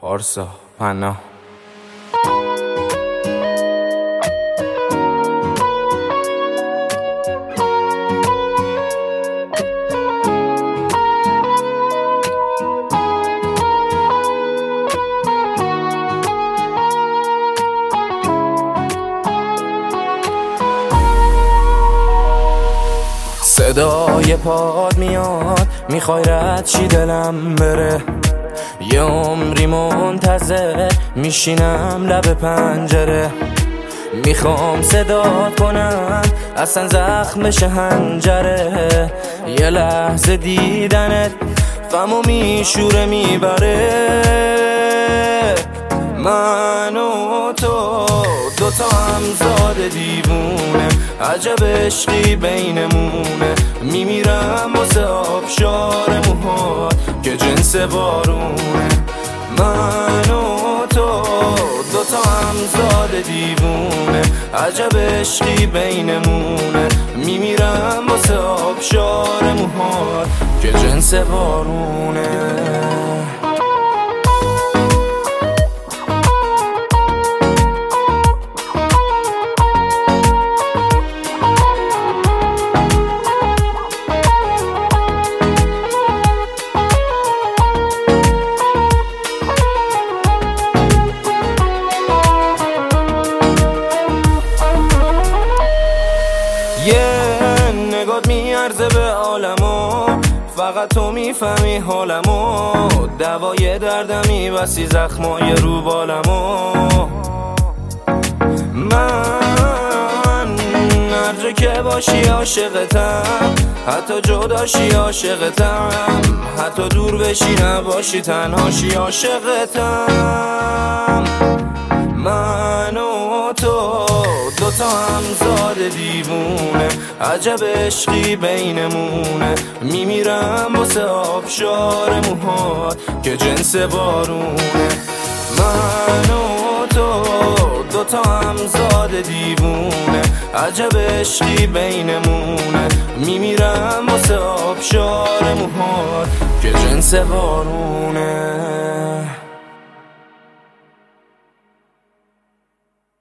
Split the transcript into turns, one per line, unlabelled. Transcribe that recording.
پارسا پناه. صدای پاد میاد، میخوای رد چی دلم بره. یه عمری منتظر میشینم لب پنجره. میخوام صدات کنم اصلا زخم بشه حنجره. یه لحظه دیدنت غمو میشوره میبره. من و تو دوتا همزاد دیوونه، عجب عشقی بینمونه. میمیرم واسه آبشار موهات که جنس بارونه. من و تو دوتا همزاد دیوونه، عجب عشقی بینمونه. میمیرم واسه آبشار موهات که جنس بارونه. یه نگات میارزه به عالمو، فقط تو میفهمی حالمو. دوای دردمی بسی زخمای رو بالمو. من هر جا که باشی عاشقتم، حتی جداشی عاشقتم، حتی دور بشی نباشی تنهاشی عاشقتم. من و تو دوتا همزاد دیوونه، عجب عشقی بینمونه. میمیرم واسه آبشار موهات که جنس بارونه. من و تو دوتا همزاد دیوونه، عجب عشقی بینمونه. میمیرم واسه آبشار موهات که جنس بارونه.